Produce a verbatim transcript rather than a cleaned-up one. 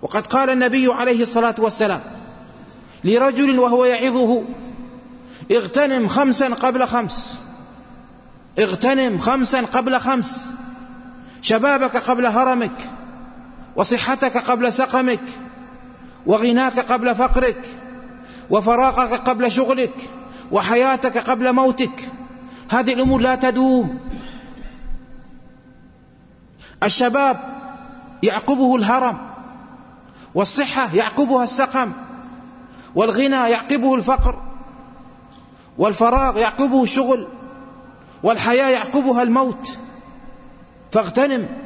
وقد قال النبي عليه الصلاة والسلام لرجل وهو يعظه: اغتنم خمسا قبل خمس، اغتنم خمسا قبل خمس، شبابك قبل هرمك، وصحتك قبل سقمك، وغناك قبل فقرك، وفراغك قبل شغلك، وحياتك قبل موتك. هذه الأمور لا تدوم. الشباب يعقبه الهرم، والصحة يعقبها السقم، والغنى يعقبه الفقر، والفراغ يعقبه الشغل، والحياة يعقبها الموت. فاغتنم